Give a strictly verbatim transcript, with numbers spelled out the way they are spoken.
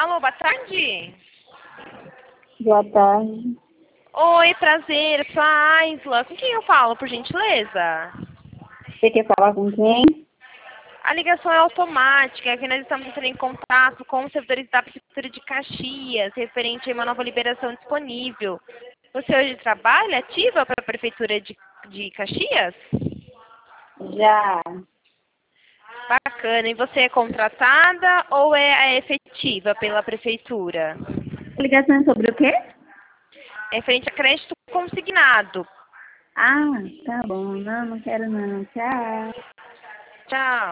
Alô, boa tarde. Boa tarde. Oi, prazer, eu sou a Aisla. Com quem eu falo, por gentileza? Você quer falar com quem? A ligação é automática, é que nós estamos entrando em contato com os servidores da Prefeitura de Caxias, referente a uma nova liberação disponível. Você hoje trabalha ativa para a Prefeitura de, de Caxias? Já. Bacana. E você é contratada ou é efetiva pela Prefeitura? A ligação é sobre o quê? É referente a crédito consignado. Ah, tá bom. Não, não quero não. Tchau. Tchau.